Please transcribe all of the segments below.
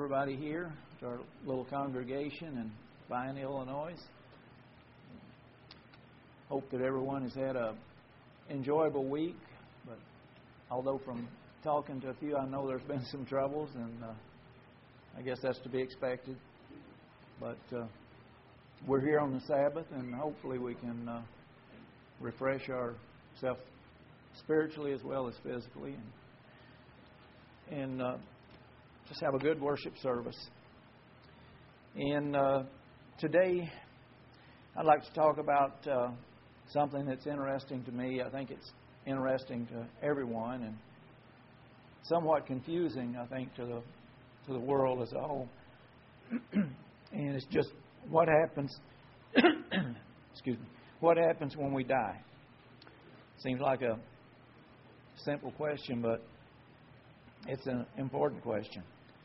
everybody here to our little congregation in Vine, Illinois. Hope that everyone has had an enjoyable week. But although from talking to a few, I know there's been some troubles, and I guess that's to be expected. But we're here on the Sabbath, and hopefully we can refresh ourselves spiritually as well as physically, and just have a good worship service. And today I'd like to talk about something that's interesting to me. I think it's interesting to everyone, and somewhat confusing, I think, to the world as a whole. And it's just what happens. Excuse me. What happens when we die? Seems like a simple question, but it's an important question.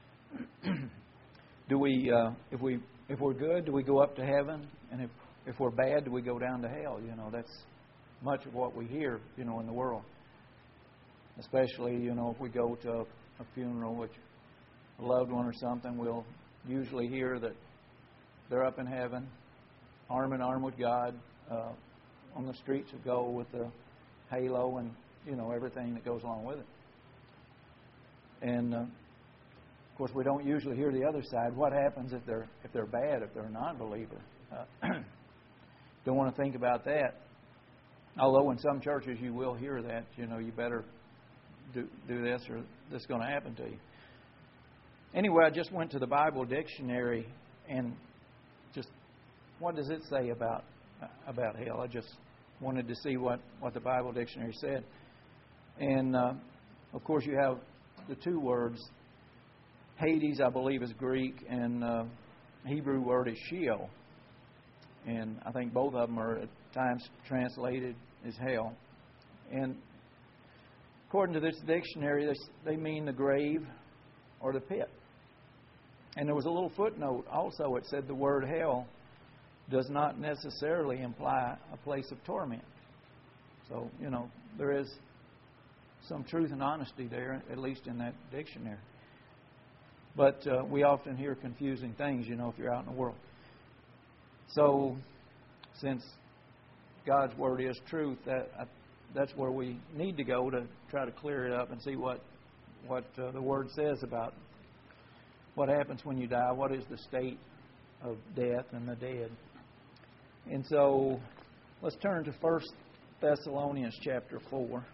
Do we, if we're good, do we go up to heaven? And if we're bad, do we go down to hell? You know, that's much of what we hear, in the world. Especially, if we go to a funeral, which a loved one or something, we'll usually hear that they're up in heaven, arm in arm with God, on the streets of gold with the halo and, everything that goes along with it. And, of course, we don't usually hear the other side. What happens if they're bad, if they're a non-believer? Don't want to think about that. Although in some churches you will hear that, you better do this or this is going to happen to you. Anyway, I just went to the Bible dictionary, and just what does it say about hell? I just wanted to see what the Bible dictionary said. And, of course, you have the two words. Hades, I believe, is Greek, and Hebrew word is Sheol. And I think both of them are at times translated as hell. And according to this dictionary, they mean the grave or the pit. And there was a little footnote also. It said the word hell does not necessarily imply a place of torment. So, there is some truth and honesty there, at least in that dictionary. But we often hear confusing things, if you're out in the world. So, since God's Word is truth, that's where we need to go to try to clear it up and see what the Word says about what happens when you die, what is the state of death and the dead. And so, let's turn to 1 Thessalonians chapter 4.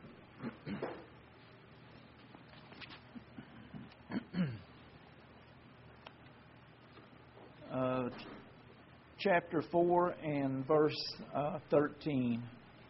Chapter 4 and verse 13.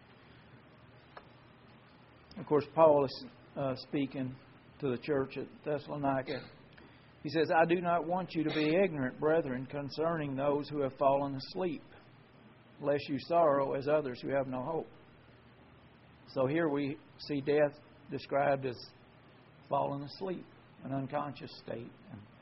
Of course, Paul is speaking to the church at Thessalonica. He says, I do not want you to be ignorant, brethren, concerning those who have fallen asleep, lest you sorrow as others who have no hope. So here we see death described as fallen asleep, an unconscious state,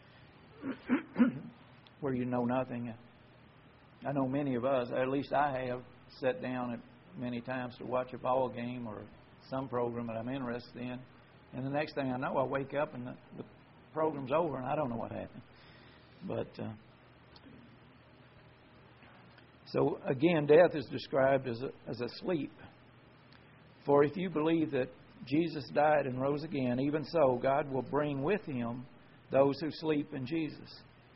where you know nothing. I know many of us, at least I have, sat down at many times to watch a ball game or some program that I'm interested in, and the next thing I know, I wake up and the program's over and I don't know what happened. But so again, death is described as a sleep. For if you believe that Jesus died and rose again, even so God will bring with Him those who sleep in Jesus.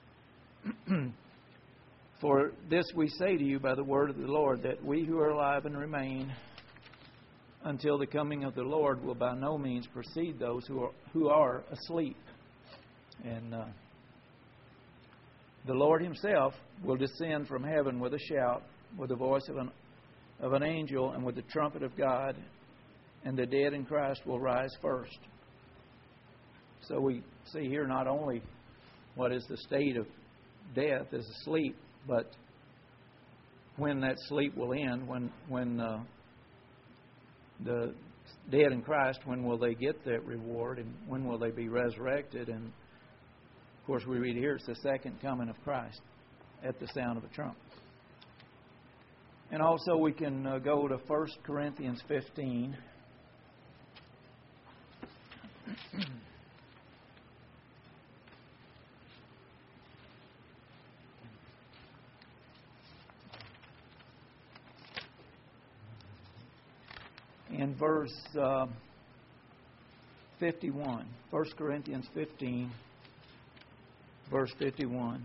For this we say to you by the word of the Lord, that we who are alive and remain until the coming of the Lord will by no means precede those who are asleep. And the Lord Himself will descend from heaven with a shout, with the voice of an angel, and with the trumpet of God, and the dead in Christ will rise first. So we see here not only what is the state of death as a sleep, but when that sleep will end, when the dead in Christ, when will they get that reward, and when will they be resurrected? And of course, we read here it's the second coming of Christ at the sound of a trump. And also we can go to 1 Corinthians 15. in verse 51. 1 Corinthians 15, verse 51.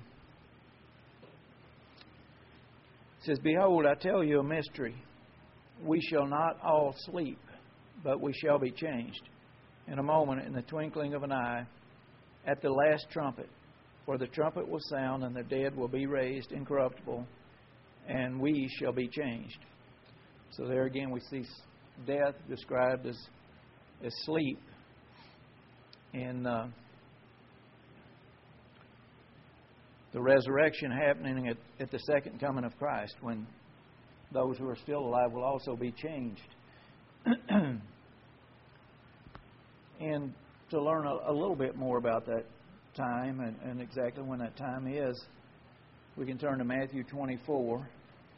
It says, "Behold, I tell you a mystery. We shall not all sleep, but we shall be changed in a moment, in the twinkling of an eye, at the last trumpet. For the trumpet will sound, and the dead will be raised incorruptible, and we shall be changed." So there again we see death described as sleep. And the resurrection happening at the second coming of Christ, when those who are still alive will also be changed. And to learn a little bit more about that time and exactly when that time is, we can turn to Matthew 24.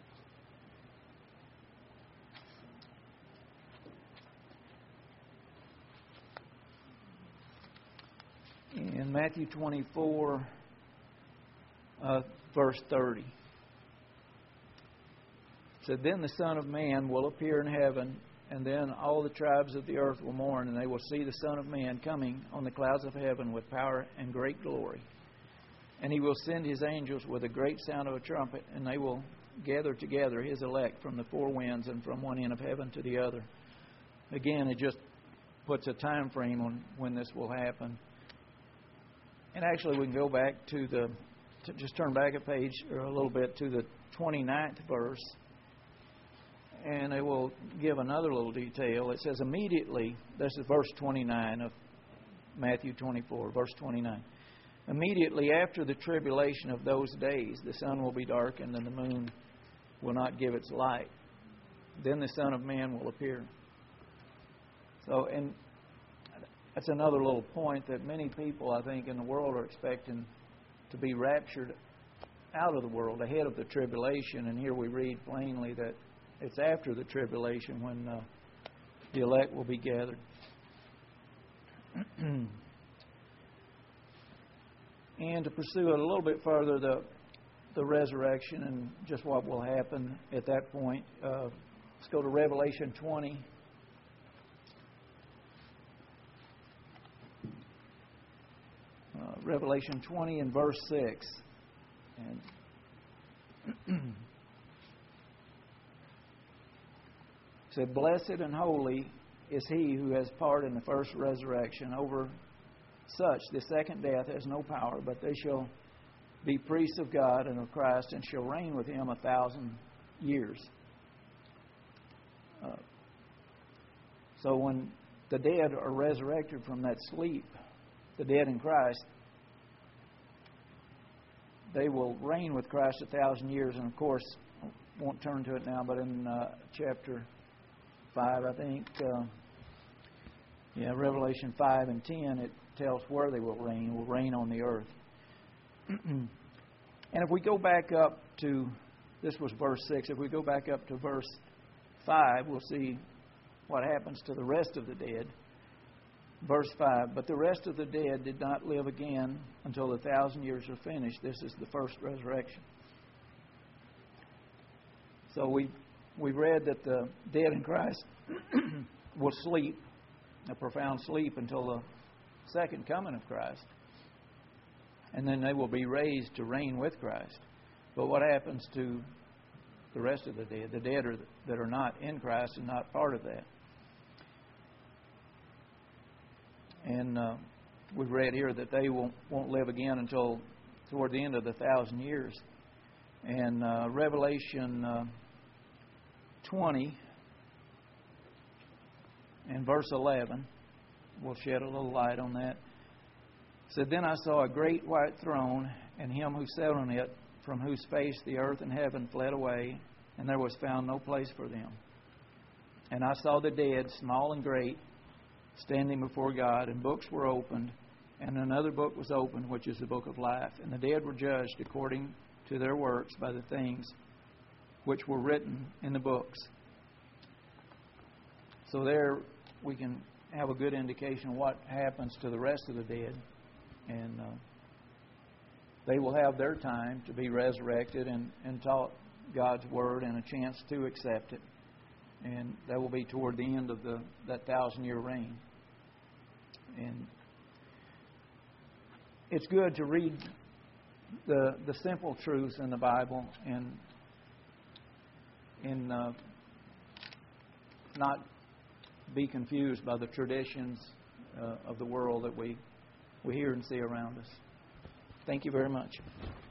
In Matthew 24, verse 30. It said, "Then the Son of Man will appear in heaven, and then all the tribes of the earth will mourn, and they will see the Son of Man coming on the clouds of heaven with power and great glory. And He will send His angels with a great sound of a trumpet, and they will gather together His elect from the four winds and from one end of heaven to the other." Again, it just puts a time frame on when this will happen. And actually, we can go back just turn back a page or a little bit to the 29th verse, and it will give another little detail. It says, "Immediately," this is verse 29 of Matthew 24, verse 29. "Immediately after the tribulation of those days, the sun will be darkened and the moon will not give its light. Then the Son of Man will appear." So, and that's another little point that many people, I think, in the world are expecting to be raptured out of the world ahead of the tribulation. And here we read plainly that it's after the tribulation when the elect will be gathered. And to pursue it a little bit further, the resurrection and just what will happen at that point, let's go to Revelation 20. Revelation 20 and verse 6. And it said, "Blessed and holy is he who has part in the first resurrection. Over such the second death has no power, but they shall be priests of God and of Christ, and shall reign with Him 1,000 years." So when the dead are resurrected from that sleep, the dead in Christ, they will reign with Christ 1,000 years. And of course, I won't turn to it now, but in chapter 5, I think, Revelation 5 and 10, it tells where they will reign. Will reign on the earth. And if we go back up to, this was verse 6, if we go back up to verse 5, we'll see what happens to the rest of the dead. Verse 5, "But the rest of the dead did not live again until the 1,000 years are finished." This is the first resurrection. So we read that the dead in Christ will sleep, a profound sleep, until the second coming of Christ. And then they will be raised to reign with Christ. But what happens to the rest of the dead? The dead that are not in Christ and not part of that. And we've read here that they won't live again until toward the end of the 1,000 years. And Revelation 20 and verse 11 will shed a little light on that. It said, "Then I saw a great white throne, and Him who sat on it, from whose face the earth and heaven fled away, and there was found no place for them. And I saw the dead, small and great, standing before God, and books were opened, and another book was opened, which is the book of life. And the dead were judged according to their works by the things which were written in the books." So there we can have a good indication of what happens to the rest of the dead. And they will have their time to be resurrected and taught God's Word and a chance to accept it. And that will be toward the end of that 1,000-year reign. And it's good to read the simple truths in the Bible and not be confused by the traditions of the world that we hear and see around us. Thank you very much.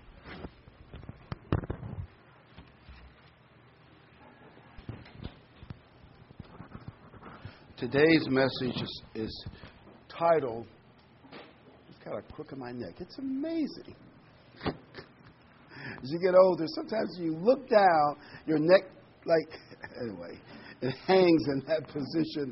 Today's message is titled, it's kind of crook in my neck. It's amazing. As you get older, sometimes you look down, your neck, anyway, it hangs in that position.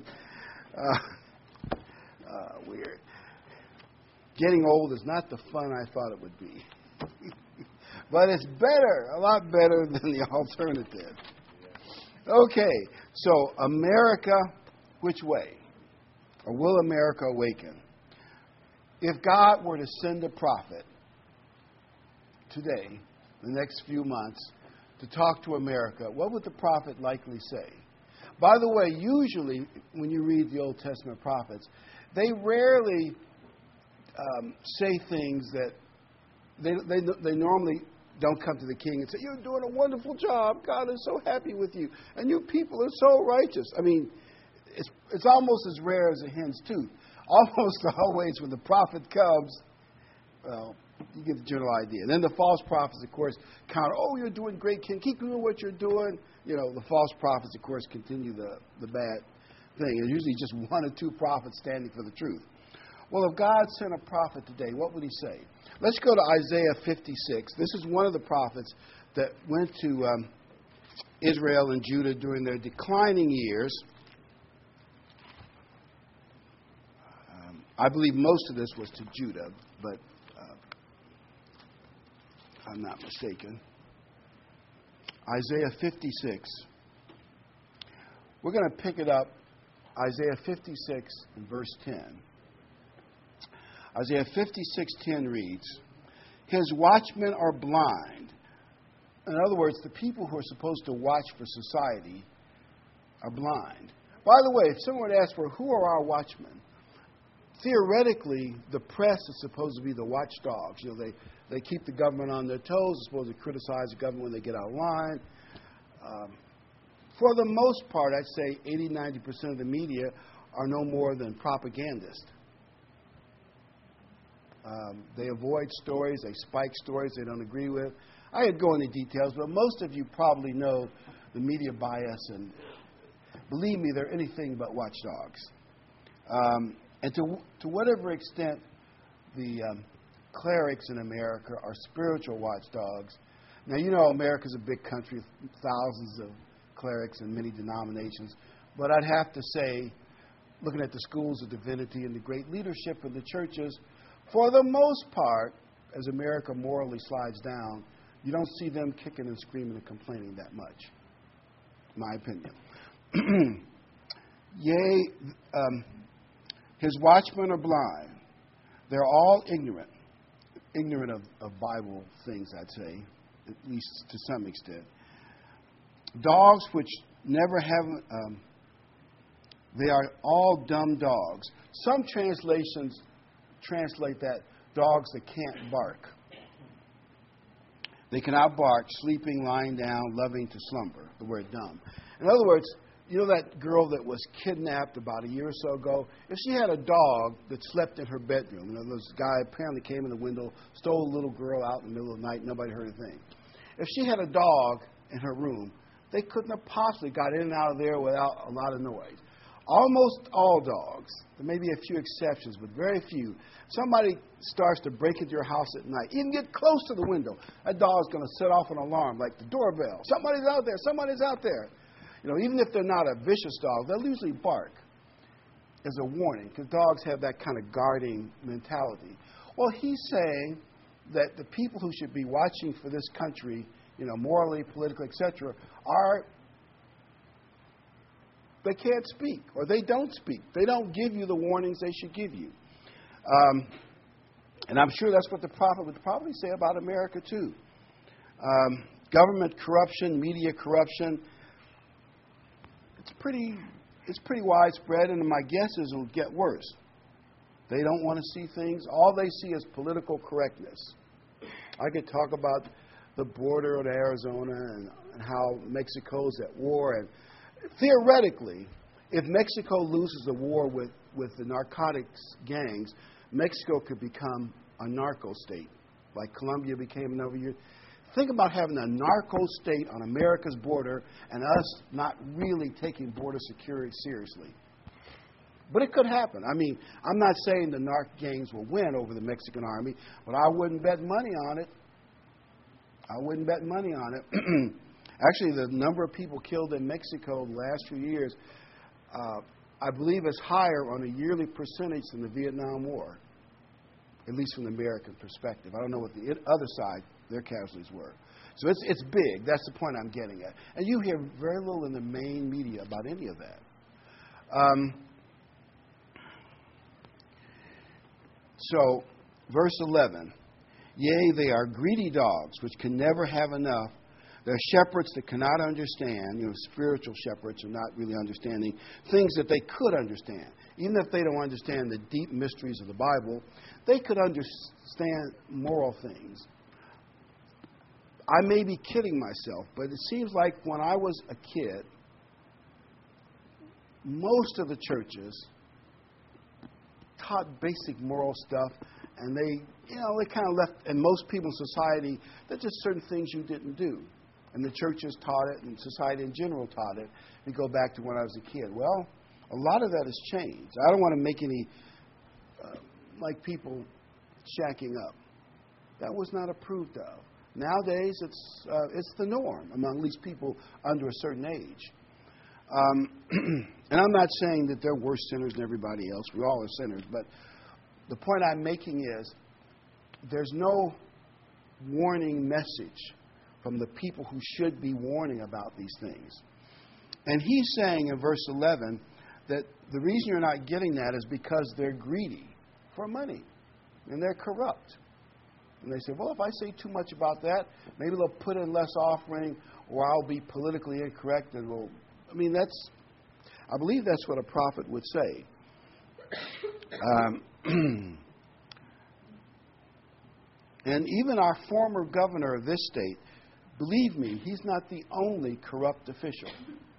Weird. Getting old is not the fun I thought it would be. But it's better, a lot better than the alternative. Okay, so America, which way? Or will America awaken? If God were to send a prophet today, the next few months, to talk to America, what would the prophet likely say? By the way, usually when you read the Old Testament prophets, they rarely say things that they normally don't come to the king and say, "You're doing a wonderful job. God is so happy with you. And you people are so righteous." I mean, it's almost as rare as a hen's tooth. Almost always when the prophet comes, well, you get the general idea. And then the false prophets, of course, counter, "Oh, you're doing great, king. Keep doing what you're doing." You know, the false prophets, of course, continue the bad thing. There's usually just one or two prophets standing for the truth. Well, if God sent a prophet today, what would he say? Let's go to Isaiah 56. This is one of the prophets that went to Israel and Judah during their declining years. I believe most of this was to Judah, but I'm not mistaken. Isaiah 56. We're going to pick it up, Isaiah 56 and verse 10. Isaiah 56:10 reads, "His watchmen are blind." In other words, the people who are supposed to watch for society are blind. By the way, if someone would ask, well, who are our watchmen? Theoretically, the press is supposed to be the watchdogs. You know, they keep the government on their toes. They're supposed to criticize the government when they get out of line. For the most part, I'd say 80-90% of the media are no more than propagandists. They avoid stories. They spike stories they don't agree with. I could go into details, but most of you probably know the media bias, and believe me, they're anything but watchdogs. And to whatever extent the clerics in America are spiritual watchdogs. Now, you know America's a big country, thousands of clerics and many denominations. But I'd have to say, looking at the schools of divinity and the great leadership in the churches, for the most part, as America morally slides down, you don't see them kicking and screaming and complaining that much, in my opinion. Yea, his watchmen are blind. They're all ignorant of Bible things, I'd say, at least to some extent. Dogs which never have, they are all dumb dogs. Some translations translate that dogs that can't bark. They cannot bark, sleeping, lying down, loving to slumber, the word dumb. In other words, you know that girl that was kidnapped about a year or so ago? If she had a dog that slept in her bedroom, you know, this guy apparently came in the window, stole a little girl out in the middle of the night, nobody heard a thing. If she had a dog in her room, they couldn't have possibly got in and out of there without a lot of noise. Almost all dogs, there may be a few exceptions, but very few. Somebody starts to break into your house at night, even get close to the window, that dog's going to set off an alarm like the doorbell. Somebody's out there, somebody's out there. You know, even if they're not a vicious dog, they'll usually bark as a warning, because dogs have that kind of guarding mentality. Well, he's saying that the people who should be watching for this country, you know, morally, politically, etc., they can't speak, or they don't speak. They don't give you the warnings they should give you. And I'm sure that's what the prophet would probably say about America, too. Government corruption, media corruption. it's pretty widespread, and my guess is it'll get worse. They don't want to see things. All they see is political correctness. I could talk about the border of Arizona and how Mexico's at war. And theoretically, if Mexico loses the war with the narcotics gangs, Mexico could become a narco state, like Colombia became another year. Think about having a narco state on America's border and us not really taking border security seriously. But it could happen. I mean, I'm not saying the narc gangs will win over the Mexican army, but I wouldn't bet money on it. I wouldn't bet money on it. Actually, the number of people killed in Mexico the last few years, I believe is higher on a yearly percentage than the Vietnam War, at least from the American perspective. I don't know what the other side, their casualties were. So it's big. That's the point I'm getting at. And you hear very little in the main media about any of that. So, verse 11. Yea, they are greedy dogs, which can never have enough. They're shepherds that cannot understand. Spiritual shepherds are not really understanding things that they could understand. Even if they don't understand the deep mysteries of the Bible, they could understand moral things. I may be kidding myself, but it seems like when I was a kid, most of the churches taught basic moral stuff, and they kind of left, and most people in society, there's just certain things you didn't do. And the churches taught it, and society in general taught it. We go back to when I was a kid. Well, a lot of that has changed. I don't want to make any, like people shacking up. That was not approved of. Nowadays, it's the norm among at least people under a certain age. And I'm not saying that they're worse sinners than everybody else. We all are sinners. But the point I'm making is there's no warning message from the people who should be warning about these things. And he's saying in verse 11 that the reason you're not getting that is because they're greedy for money and they're corrupt. And they say, well, if I say too much about that, maybe they'll put in less offering or I'll be politically incorrect and I believe that's what a prophet would say. And even our former governor of this state, believe me, he's not the only corrupt official.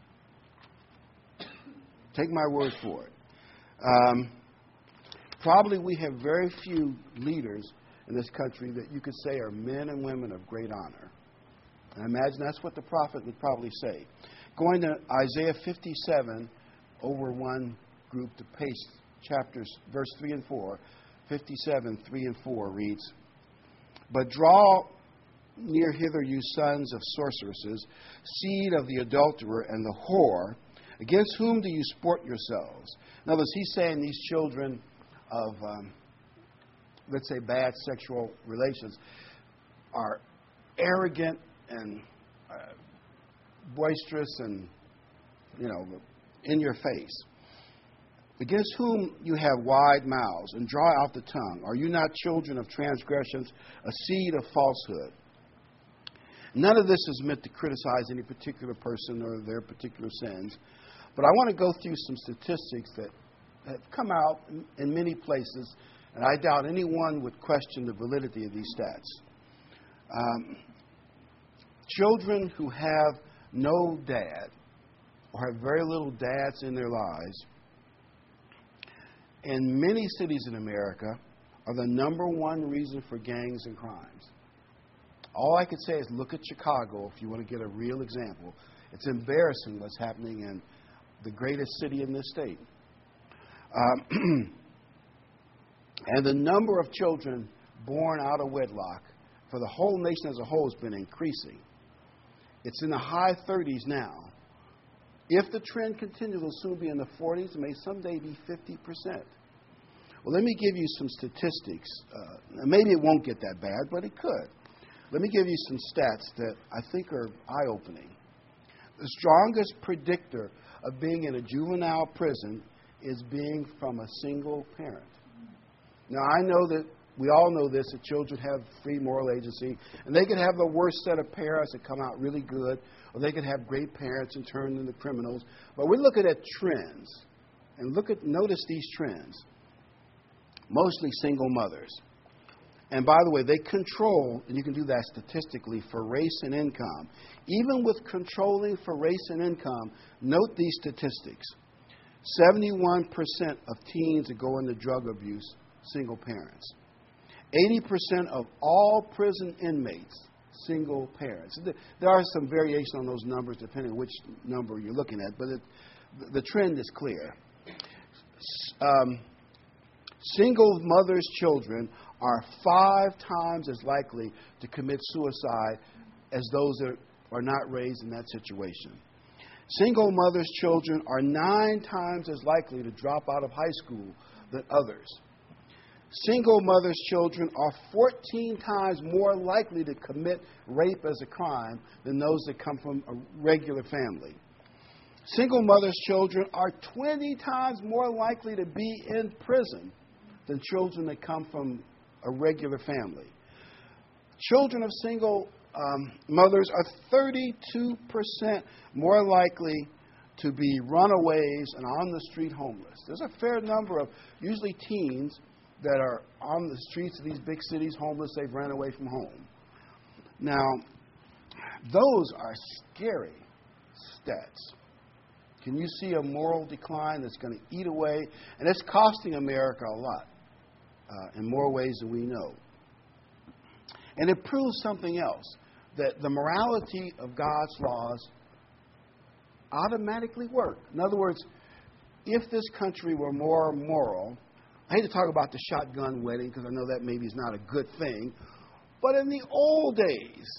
Take my word for it. Probably we have very few leaders in this country that you could say are men and women of great honor. And I imagine that's what the prophet would probably say. Going to Isaiah 57 over one group to paste chapters, verse 3 and 4. 57, 3 and 4 reads, But draw near hither, you sons of sorceresses, seed of the adulterer and the whore, against whom do you sport yourselves? In other words, he's saying these children of, let's say, bad sexual relations are arrogant and boisterous and, in your face. Against whom you have wide mouths and draw out the tongue. Are you not children of transgressions, a seed of falsehood? None of this is meant to criticize any particular person or their particular sins. But I want to go through some statistics that have come out in many places, and I doubt anyone would question the validity of these stats. Children who have no dad or have very little dads in their lives in many cities in America are the number one reason for gangs and crimes. All I could say is look at Chicago if you want to get a real example. It's embarrassing what's happening in the greatest city in this state. And the number of children born out of wedlock for the whole nation as a whole has been increasing. It's in the high 30s now. If the trend continues, it'll soon be in the 40s. It may someday be 50%. Well, let me give you some statistics. Maybe it won't get that bad, but it could. Let me give you some stats that I think are eye-opening. The strongest predictor of being in a juvenile prison is being from a single parent. Now, I know that we all know this, that children have free moral agency, and they can have the worst set of parents that come out really good, or they can have great parents and turn into criminals. But we're looking at trends, and notice these trends. Mostly single mothers. And by the way, they control, and you can do that statistically, for race and income. Even with controlling for race and income, note these statistics. 71% of teens that go into drug abuse, single parents. 80% of all prison inmates, single parents. There are some variation on those numbers depending on which number you're looking at, but the trend is clear. Single mothers' children are 5 times as likely to commit suicide as those that are not raised in that situation. Single mothers' children are 9 times as likely to drop out of high school than others. Single mothers' children are 14 times more likely to commit rape as a crime than those that come from a regular family. Single mothers' children are 20 times more likely to be in prison than children that come from a regular family. Children of single mothers are 32% more likely to be runaways and on the street homeless. There's a fair number of usually teens that are on the streets of these big cities homeless. They've ran away from home. Now, those are scary stats. Can you see a moral decline that's going to eat away? And it's costing America a lot in more ways than we know. And it proves something else, that the morality of God's laws automatically work. In other words, if this country were more moral, I hate to talk about the shotgun wedding because I know that maybe is not a good thing, but in the old days,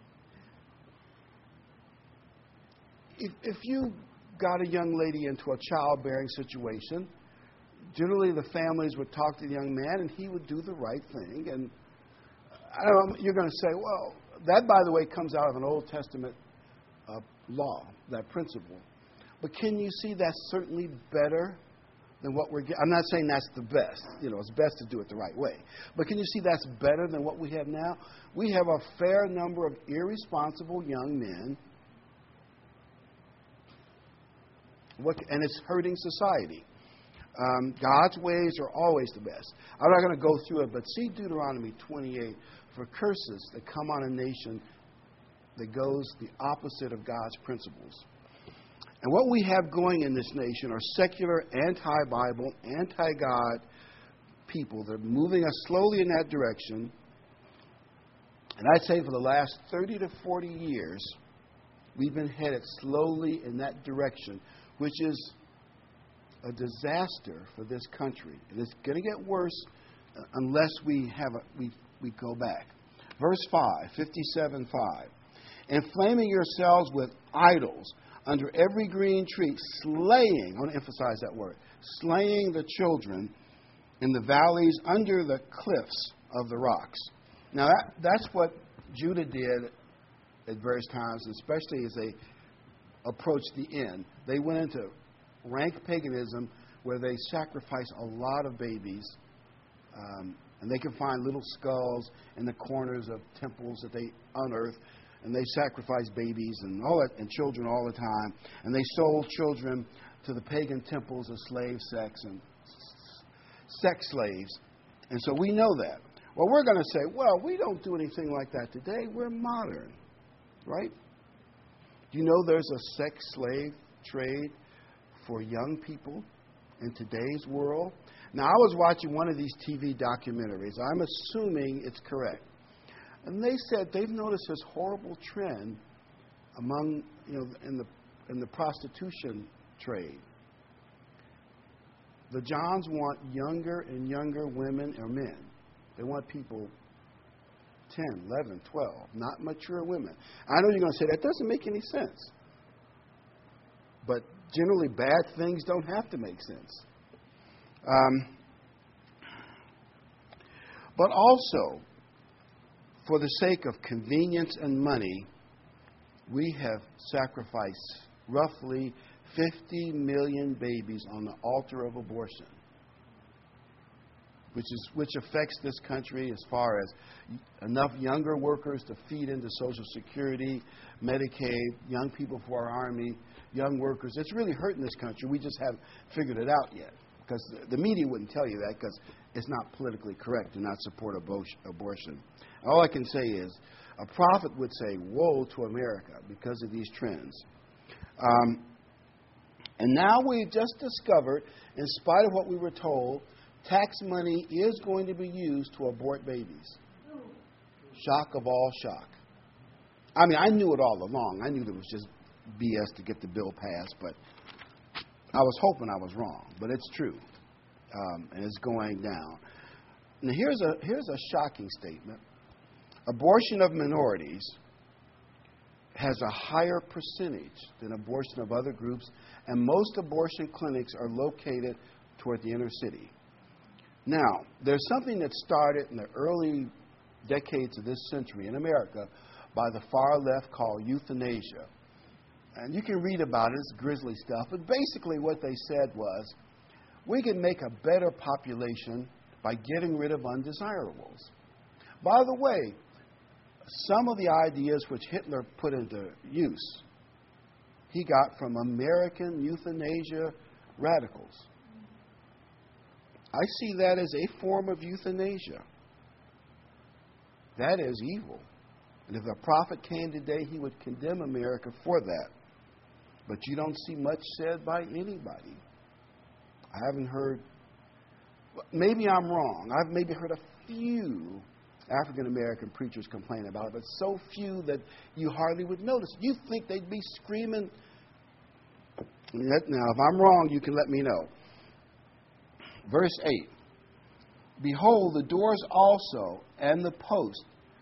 if you got a young lady into a childbearing situation, generally the families would talk to the young man and he would do the right thing. And I don't know, you're going to say, well, that, by the way, comes out of an Old Testament law, that principle. But can you see that's certainly better than what we're getting? I'm not saying that's the best. You know, it's best to do it the right way. But can you see that's better than what we have now? We have a fair number of irresponsible young men, and it's hurting society. God's ways are always the best. I'm not going to go through it, but see Deuteronomy 28 for curses that come on a nation that goes the opposite of God's principles. And what we have going in this nation are secular, anti-Bible, anti-God people that are moving us slowly in that direction. And I'd say for the last 30 to 40 years, we've been headed slowly in that direction, which is a disaster for this country. And it's going to get worse unless we go back. Verse 5, 57:5. Inflaming yourselves with idols under every green tree, slaying, I want to emphasize that word, slaying the children in the valleys under the cliffs of the rocks. Now, that's what Judah did at various times, especially as they approached the end. They went into rank paganism where they sacrificed a lot of babies, and they could find little skulls in the corners of temples that they unearthed, and they sacrificed babies and all that, and children all the time, and they sold children to the pagan temples as slave sex and sex slaves. And so we know that. Well, we're going to say, well, we don't do anything like that today. We're modern, right? Do you know there's a sex slave trade for young people in today's world? Now, I was watching one of these TV documentaries. I'm assuming it's correct. And they said they've noticed this horrible trend among, in the prostitution trade. The Johns want younger and younger women or men. They want people 10, 11, 12, not mature women. I know you're going to say that doesn't make any sense. But generally, bad things don't have to make sense. But also, for the sake of convenience and money, we have sacrificed roughly 50 million babies on the altar of abortion. which affects this country as far as enough younger workers to feed into Social Security, Medicaid, young people for our Army, young workers. It's really hurting this country. We just haven't figured it out yet. Because the media wouldn't tell you that because it's not politically correct to not support abortion. All I can say is a prophet would say, woe to America because of these trends. And now we've just discovered, in spite of what we were told, tax money is going to be used to abort babies. Shock of all shock. I mean, I knew it all along. I knew there was just BS to get the bill passed, but I was hoping I was wrong. But it's true, and it's going down. Now, here's a shocking statement. Abortion of minorities has a higher percentage than abortion of other groups, and most abortion clinics are located toward the inner city. Now, there's something that started in the early decades of this century in America by the far left called euthanasia. And you can read about it, it's grisly stuff, but basically what they said was, we can make a better population by getting rid of undesirables. By the way, some of the ideas which Hitler put into use, he got from American euthanasia radicals. I see that as a form of euthanasia. That is evil. And if a prophet came today, he would condemn America for that. But you don't see much said by anybody. I haven't heard, maybe I'm wrong. I've maybe heard a few African-American preachers complain about it, but so few that you hardly would notice. You think they'd be screaming? Now, if I'm wrong, you can let me know. Verse 8. Behold, the doors also and the post.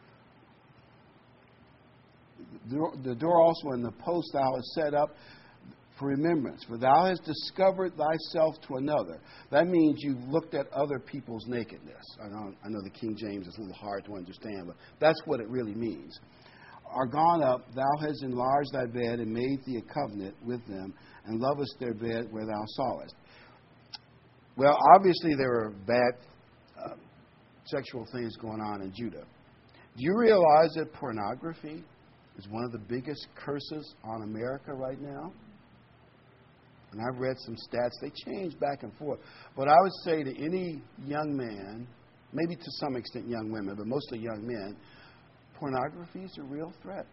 The door also and the post thou hast set up for remembrance. For thou hast discovered thyself to another. That means you've looked at other people's nakedness. I know the King James is a little hard to understand, but that's what it really means. Are gone up, thou hast enlarged thy bed and made thee a covenant with them, and lovest their bed where thou sawest. Well, obviously there are bad sexual things going on in Judah. Do you realize that pornography is one of the biggest curses on America right now? And I've read some stats. They change back and forth. But I would say to any young man, maybe to some extent young women, but mostly young men, pornography is a real threat.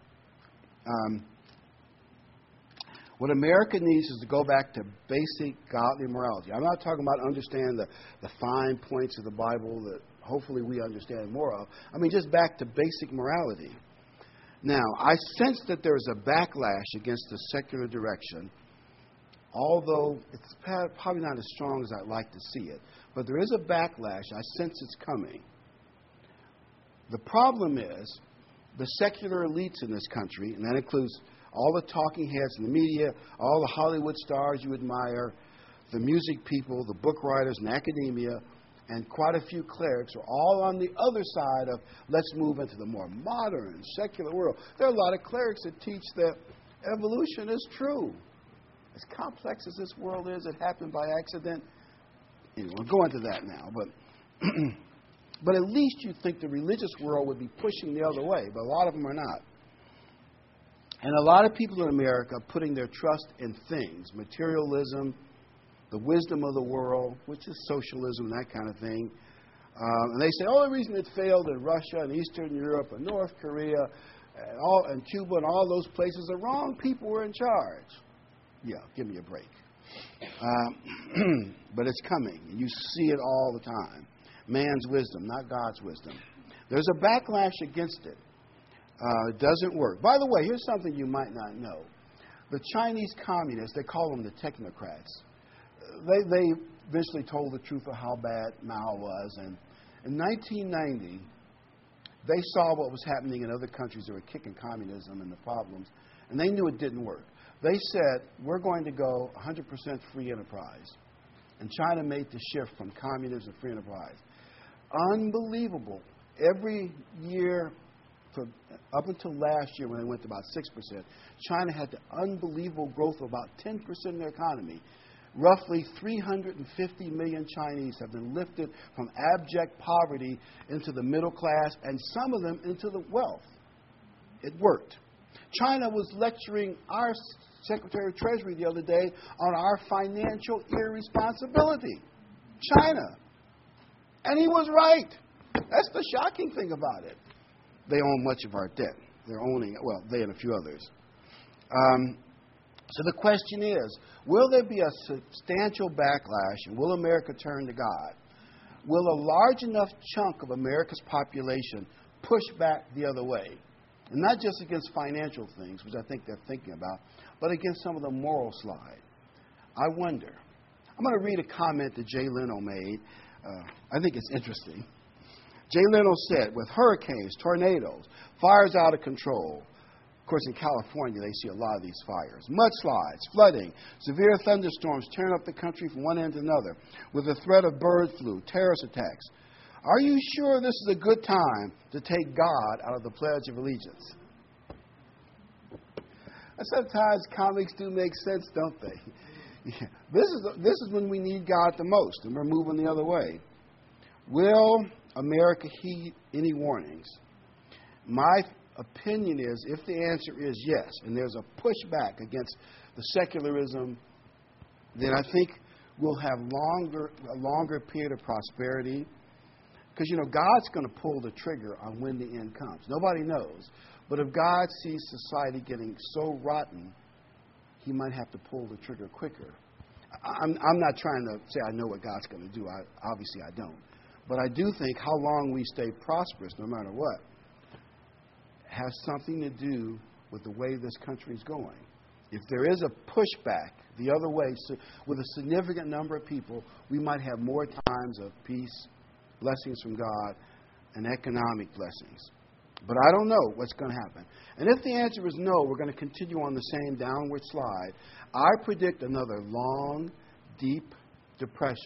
What America needs is to go back to basic godly morality. I'm not talking about understanding the fine points of the Bible that hopefully we understand more of. I mean, just back to basic morality. Now, I sense that there's a backlash against the secular direction, although it's probably not as strong as I'd like to see it. But there is a backlash. I sense it's coming. The problem is the secular elites in this country, and that includes all the talking heads in the media, all the Hollywood stars you admire, the music people, the book writers, and academia, and quite a few clerics are all on the other side of let's move into the more modern, secular world. There are a lot of clerics that teach that evolution is true. As complex as this world is, it happened by accident. Anyway, we'll go into that now. But at least you'd think the religious world would be pushing the other way, but a lot of them are not. And a lot of people in America are putting their trust in things, materialism, the wisdom of the world, which is socialism, that kind of thing. And they say, the reason it failed in Russia and Eastern Europe and North Korea and Cuba and all those places, the wrong people were in charge. Yeah, give me a break. But it's coming. You see it all the time. Man's wisdom, not God's wisdom. There's a backlash against it. It doesn't work. By the way, here's something you might not know. The Chinese communists, they call them the technocrats. They eventually told the truth of how bad Mao was. And in 1990, they saw what was happening in other countries that were kicking communism and the problems, and they knew it didn't work. They said, we're going to go 100% free enterprise. And China made the shift from communism to free enterprise. Unbelievable. Every year, up until last year when they went to about 6%, China had the unbelievable growth of about 10% in their economy. roughly 350 million Chinese have been lifted from abject poverty into the middle class, and some of them into the wealth. It worked. China was lecturing our Secretary of Treasury the other day on our financial irresponsibility. China. And he was right. That's the shocking thing about it. They own much of our debt. They're owning, well, they and a few others. So the question is, will there be a substantial backlash, and will America turn to God? Will a large enough chunk of America's population push back the other way? And not just against financial things, which I think they're thinking about, but against some of the moral slide. I wonder. I'm going to read a comment that Jay Leno made. I think it's interesting. Jay Leno said, with hurricanes, tornadoes, fires out of control. Of course, in California, they see a lot of these fires. Mudslides, flooding, severe thunderstorms tearing up the country from one end to another, with the threat of bird flu, terrorist attacks. Are you sure this is a good time to take God out of the Pledge of Allegiance? And sometimes comics do make sense, don't they? Yeah. This is when we need God the most, and we're moving the other way. Will America heed any warnings? My opinion is, if the answer is yes, and there's a pushback against the secularism, then I think we'll have a longer period of prosperity. Because, God's going to pull the trigger on when the end comes. Nobody knows. But if God sees society getting so rotten, he might have to pull the trigger quicker. I'm not trying to say I know what God's going to do. Obviously, I don't. But I do think how long we stay prosperous, no matter what, has something to do with the way this country is going. If there is a pushback the other way, so with a significant number of people, we might have more times of peace, blessings from God, and economic blessings. But I don't know what's going to happen. And if the answer is no, we're going to continue on the same downward slide. I predict another long, deep depression.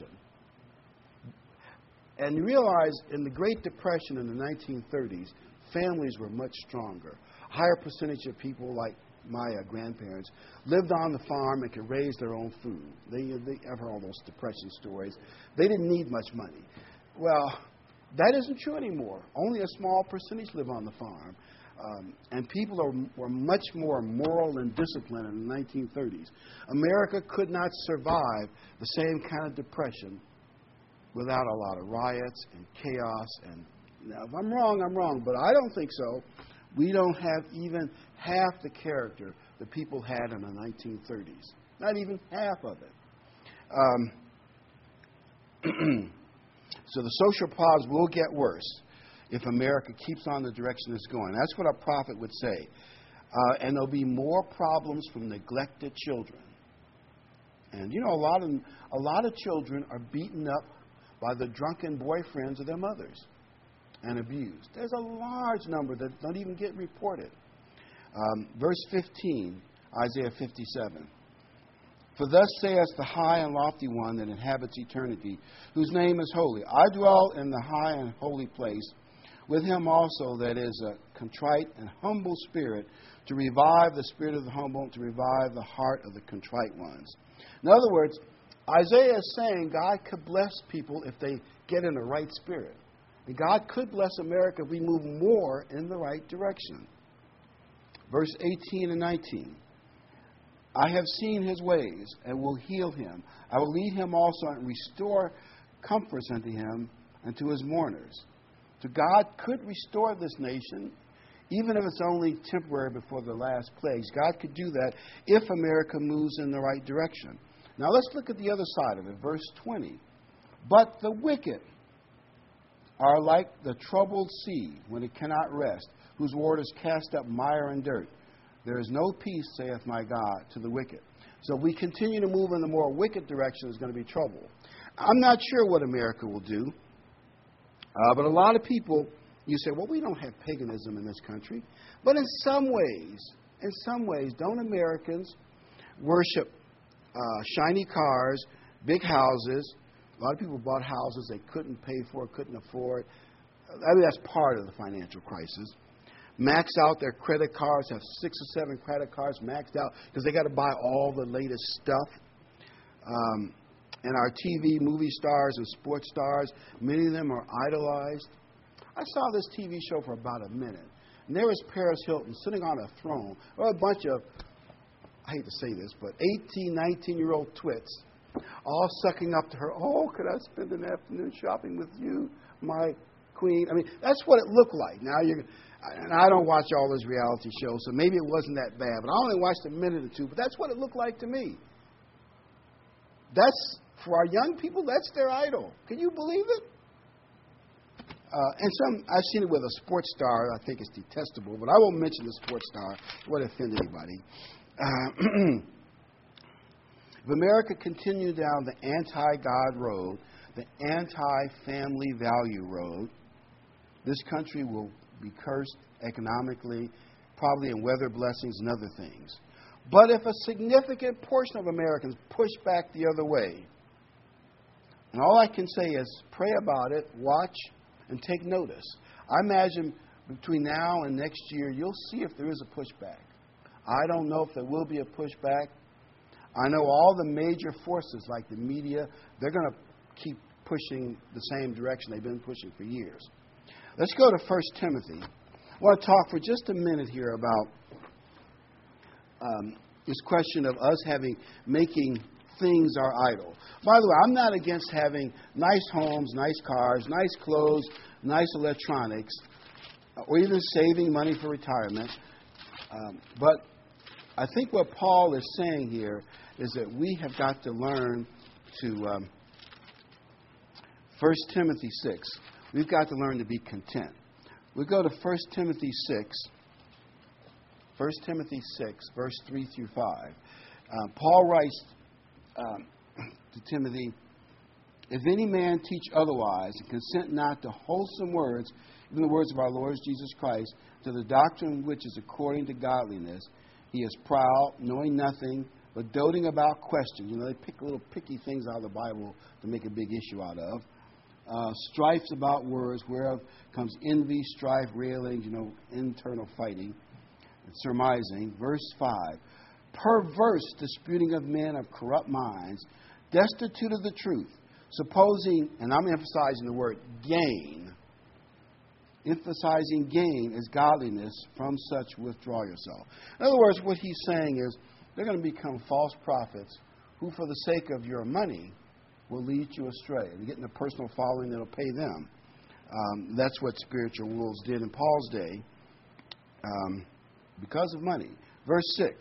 And you realize in the Great Depression in the 1930s, families were much stronger. A higher percentage of people, like my grandparents, lived on the farm and could raise their own food. I've heard all those depression stories. They didn't need much money. Well, that isn't true anymore. Only a small percentage live on the farm. And people were much more moral and disciplined in the 1930s. America could not survive the same kind of depression without a lot of riots and chaos. And now, if I'm wrong, I'm wrong, but I don't think so. We don't have even half the character that people had in the 1930s. Not even half of it. So the social problems will get worse if America keeps on the direction it's going. That's what a prophet would say. And there'll be more problems from neglected children. And a lot of children are beaten up by the drunken boyfriends of their mothers and abused. There's a large number that don't even get reported. Verse 15, Isaiah 57. For thus saith the high and lofty one that inhabits eternity, whose name is holy. I dwell in the high and holy place, with him also that is a contrite and humble spirit, to revive the spirit of the humble, to revive the heart of the contrite ones. In other words, Isaiah is saying God could bless people if they get in the right spirit. And God could bless America if we move more in the right direction. Verse 18 and 19. I have seen his ways and will heal him. I will lead him also and restore comforts unto him and to his mourners. So God could restore this nation, even if it's only temporary before the last plagues. God could do that if America moves in the right direction. Now let's look at the other side of it, verse 20. But the wicked are like the troubled sea when it cannot rest, whose waters cast up mire and dirt. There is no peace, saith my God, to the wicked. So if we continue to move in the more wicked direction, there's going to be trouble. I'm not sure what America will do. But a lot of people, you say, well, we don't have paganism in this country. But in some ways, don't Americans worship shiny cars, big houses? A lot of people bought houses they couldn't pay for, couldn't afford. I mean, that's part of the financial crisis. Max out their credit cards, have 6 or 7 credit cards maxed out because they got to buy all the latest stuff. And our TV movie stars and sports stars, many of them are idolized. I saw this TV show for about a minute. And there was Paris Hilton sitting on a throne, or a bunch of, I hate to say this, but 18, 19-year-old twits, all sucking up to her. Oh, could I spend an afternoon shopping with you, my queen? I mean, that's what it looked like. Now, and I don't watch all those reality shows, so maybe it wasn't that bad. But I only watched a minute or two, but that's what it looked like to me. That's, for our young people, that's their idol. Can you believe it? And I've seen it with a sports star. I think it's detestable, but I won't mention the sports star. It won't offend anybody. If America continued down the anti-God road, the anti-family value road, this country will be cursed economically, probably in weather blessings and other things. But if a significant portion of Americans push back the other way, and all I can say is pray about it, watch, and take notice. I imagine between now and next year, you'll see if there is a pushback. I don't know if there will be a pushback. I know all the major forces, like the media, they're going to keep pushing the same direction they've been pushing for years. Let's go to 1 Timothy. I want to talk for just a minute here about this question of us making things our idol. By the way, I'm not against having nice homes, nice cars, nice clothes, nice electronics, or even saving money for retirement. But I think what Paul is saying here is that we have got to learn to, 1 Timothy 6, we've got to learn to be content. We go to 1 Timothy 6, 1 Timothy 6, verse 3 through 5. Paul writes to Timothy, if any man teach otherwise and consent not to wholesome words, even the words of our Lord Jesus Christ, to the doctrine which is according to godliness, he is proud, knowing nothing, but doting about questions. You know, they pick little picky things out of the Bible to make a big issue out of. Strifes about words, whereof comes envy, strife, railings, internal fighting, and surmising. Verse 5, perverse disputing of men of corrupt minds, destitute of the truth, supposing, and I'm emphasizing the word gain, emphasizing gain is godliness, from such withdraw yourself. In other words, what he's saying is they're going to become false prophets who, for the sake of your money, will lead you astray and get in a personal following that will pay them. That's what spiritual wolves did in Paul's day because of money. Verse 6,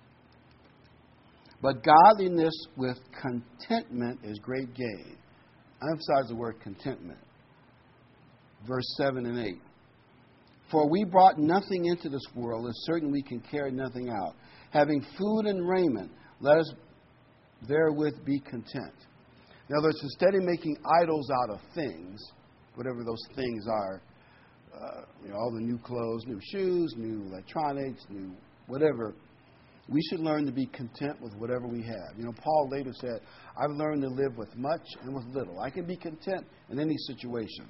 but godliness with contentment is great gain. I emphasize the word contentment. Verse 7 and 8. For we brought nothing into this world, as certain we can carry nothing out. Having food and raiment, let us therewith be content. In other words, instead of making idols out of things, whatever those things are, all the new clothes, new shoes, new electronics, new whatever, we should learn to be content with whatever we have. Paul later said, I've learned to live with much and with little. I can be content in any situation.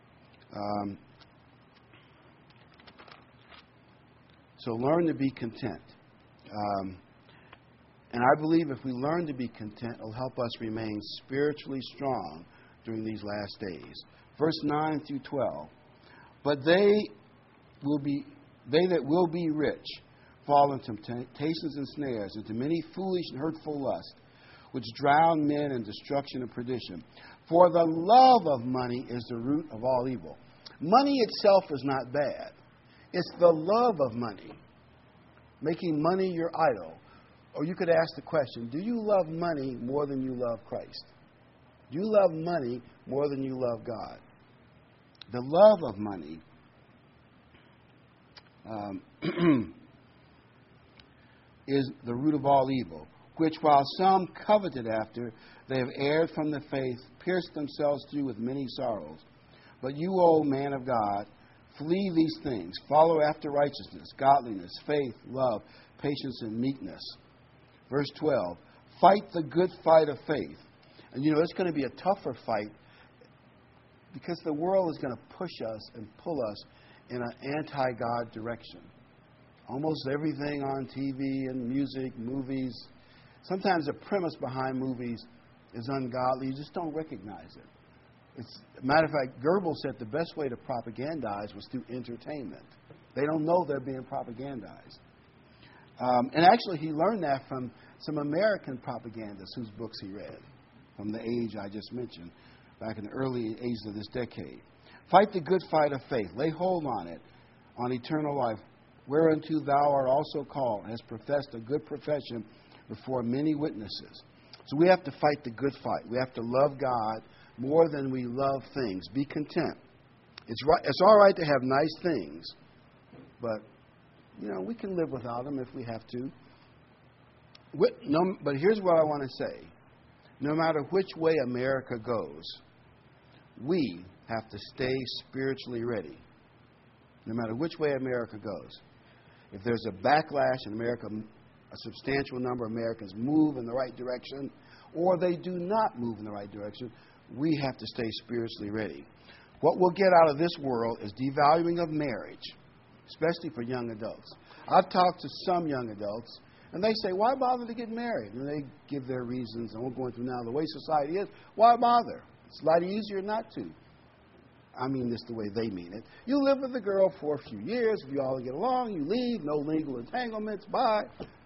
So learn to be content. And I believe if we learn to be content, it'll help us remain spiritually strong during these last days. Verse 9 through 12. But they that will be rich fall into temptations and snares, into many foolish and hurtful lusts, which drown men in destruction and perdition. For the love of money is the root of all evil. Money itself is not bad. It's the love of money, making money your idol. Or you could ask the question, do you love money more than you love Christ? Do you love money more than you love God? The love of money is the root of all evil, which while some coveted after, they have erred from the faith, pierced themselves through with many sorrows. But you, O man of God, flee these things. Follow after righteousness, godliness, faith, love, patience, and meekness. Verse 12, fight the good fight of faith. And it's going to be a tougher fight because the world is going to push us and pull us in an anti-God direction. Almost everything on TV and music, movies, Sometimes the premise behind movies is ungodly. You just don't recognize it. Matter of fact, Goebbels said the best way to propagandize was through entertainment. They don't know they're being propagandized. And actually, he learned that from some American propagandists whose books he read from the age I just mentioned, back in the early ages of this decade. Fight the good fight of faith. Lay hold on it, on eternal life, whereunto thou art also called, and hast professed a good profession before many witnesses. So we have to fight the good fight. We have to love God more than we love things. Be content. It's all right to have nice things, but we can live without them if we have to. But here's what I want to say. No matter which way America goes, we have to stay spiritually ready. No matter which way America goes. If there's a backlash in America, a substantial number of Americans move in the right direction, or they do not move in the right direction, we have to stay spiritually ready. What we'll get out of this world is devaluing of marriage, especially for young adults. I've talked to some young adults, and they say, why bother to get married? And they give their reasons. I won't go into now the way society is. Why bother? It's a lot easier not to. I mean this the way they mean it. You live with a girl for a few years. If you all get along, you leave. No legal entanglements. Bye.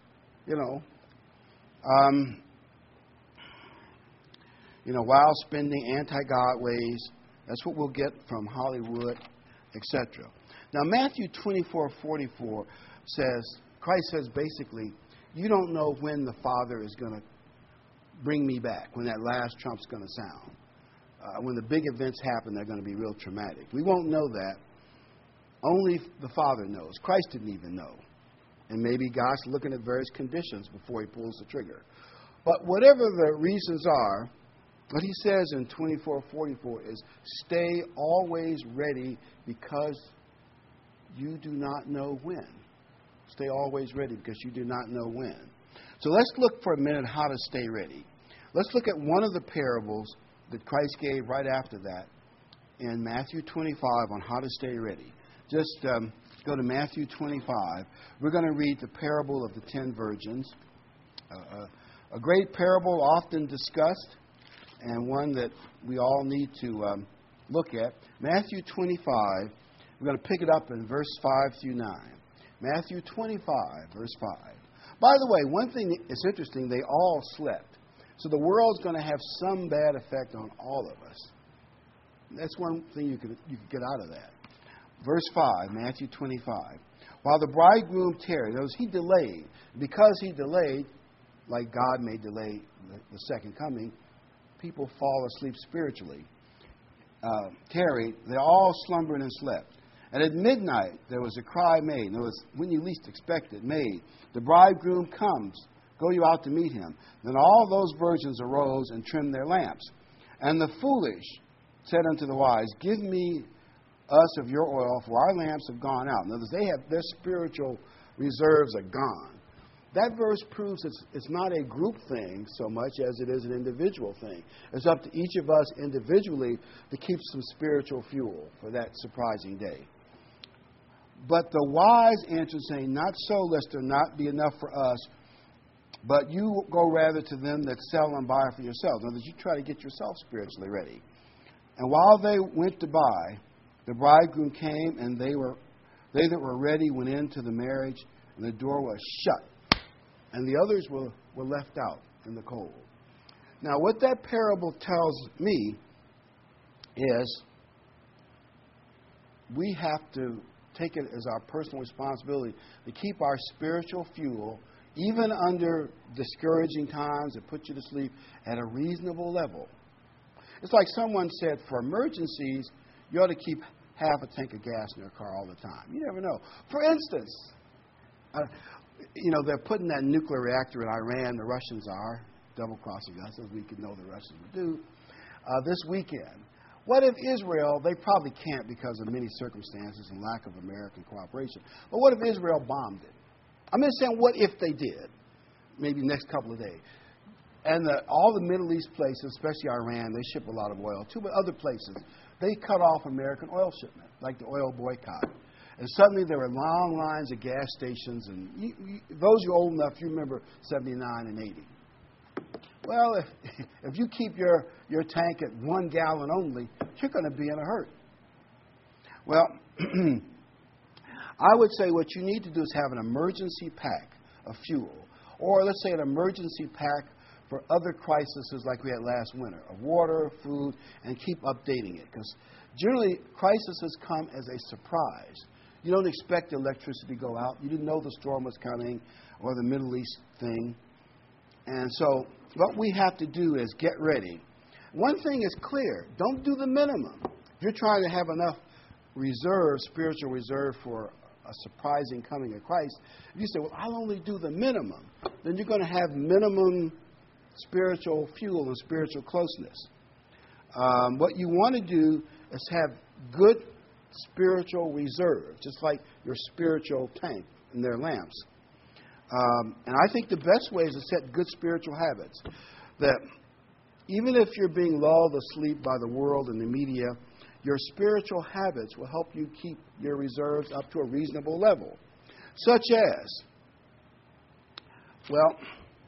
While spending anti-God ways. That's what we'll get from Hollywood, etc. Now, Matthew 24:44 says, Christ says basically, you don't know when the Father is going to bring me back, when that last trump's going to sound. When the big events happen, they're going to be real traumatic. We won't know that. Only the Father knows. Christ didn't even know. And maybe God's looking at various conditions before he pulls the trigger. But whatever the reasons are, what he says in 24:44 is, stay always ready because you do not know when. Stay always ready because you do not know when. So let's look for a minute how to stay ready. Let's look at one of the parables that Christ gave right after that in Matthew 25 on how to stay ready. Just go to Matthew 25. We're going to read the parable of the 10 virgins. A great parable, often discussed, and one that we all need to look at. Matthew 25, we're going to pick it up in verse 5 through 9. Matthew 25, verse 5. By the way, one thing that's interesting, they all slept. So the world's going to have some bad effect on all of us. That's one thing you could get out of that. Verse 5, Matthew 25. While the bridegroom tarried, notice he delayed. Because he delayed, like God may delay the second coming, people fall asleep spiritually. Tarried, they all slumbered and slept. And at midnight there was a cry made. In other words, when you least expect it, made. The bridegroom comes. Go you out to meet him. Then all those virgins arose and trimmed their lamps. And the foolish said unto the wise, give me us of your oil, for our lamps have gone out. In other words, their spiritual reserves are gone. That verse proves it's not a group thing so much as it is an individual thing. It's up to each of us individually to keep some spiritual fuel for that surprising day. But the wise answered, saying, not so, lest there not be enough for us, but you go rather to them that sell and buy for yourselves. In other words, you try to get yourself spiritually ready. And while they went to buy, the bridegroom came, and they that were ready went into the marriage, and the door was shut. And the others were left out in the cold. Now, what that parable tells me is we have to take it as our personal responsibility to keep our spiritual fuel, even under discouraging times that put you to sleep, at a reasonable level. It's like someone said, for emergencies, you ought to keep half a tank of gas in your car all the time. You never know. For instance, they're putting that nuclear reactor in Iran. The Russians are double-crossing us, as we could know the Russians would do, this weekend. What if Israel, they probably can't because of many circumstances and lack of American cooperation, but what if Israel bombed it? I'm just saying, what if they did? Maybe next couple of days. And all the Middle East places, especially Iran, they ship a lot of oil too, but other places, they cut off American oil shipment, like the oil boycott. And suddenly there were long lines of gas stations, and those who are old enough, you remember 79 and 80. Well, if you keep your tank at 1 gallon only, you're going to be in a hurt. Well, I would say what you need to do is have an emergency pack of fuel, or let's say an emergency pack for other crises like we had last winter, of water, food, and keep updating it. Because generally, crises come as a surprise. You don't expect the electricity to go out. You didn't know the storm was coming or the Middle East thing. And so what we have to do is get ready. One thing is clear. Don't do the minimum. If you're trying to have enough reserve, spiritual reserve for a surprising coming of Christ, if you say, well, I'll only do the minimum, then you're going to have minimum spiritual fuel and spiritual closeness. What you want to do is have good spiritual reserve, just like your spiritual tank and their lamps. And I think the best way is to set good spiritual habits. That even if you're being lulled asleep by the world and the media, your spiritual habits will help you keep your reserves up to a reasonable level. Such as, well,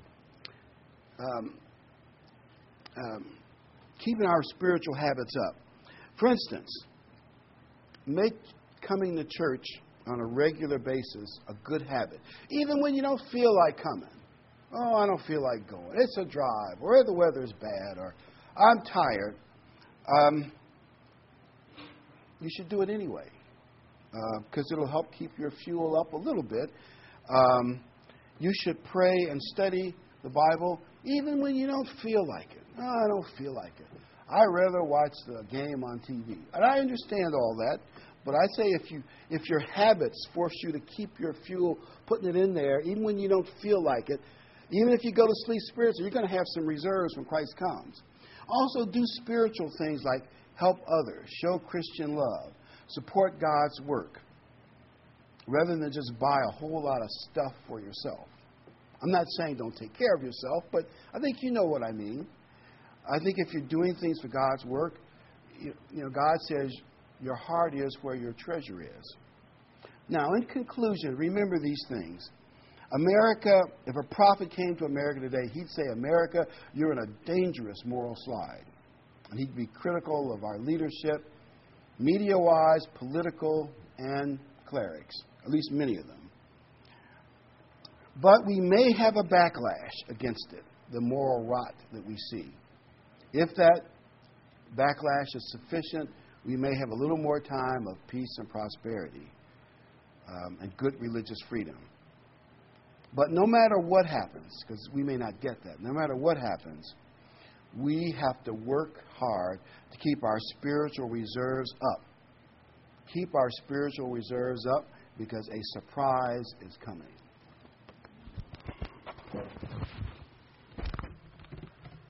keeping our spiritual habits up. For instance, make coming to church on a regular basis a good habit. Even when you don't feel like coming. Oh, I don't feel like going. It's a drive, or the weather's bad, or I'm tired. You should do it anyway, because it'll help keep your fuel up a little bit. You should pray and study the Bible even when you don't feel like it. No, I don't feel like it. I'd rather watch the game on TV. And I understand all that, but I say if your habits force you to keep your fuel, putting it in there, even when you don't feel like it, even if you go to sleep spiritually, you're going to have some reserves when Christ comes. Also, do spiritual things like help others, show Christian love, support God's work, rather than just buy a whole lot of stuff for yourself. I'm not saying don't take care of yourself, but I think you know what I mean. I think if you're doing things for God's work, you know, God says your heart is where your treasure is. Now, in conclusion, remember these things. America, if a prophet came to America today, he'd say, America, you're in a dangerous moral slide. And he'd be critical of our leadership, media-wise, political, and clerics, at least many of them. But we may have a backlash against it, the moral rot that we see. If that backlash is sufficient, we may have a little more time of peace and prosperity and good religious freedom. But no matter what happens, because we may not get that, no matter what happens, we have to work hard to keep our spiritual reserves up. Keep our spiritual reserves up because a surprise is coming.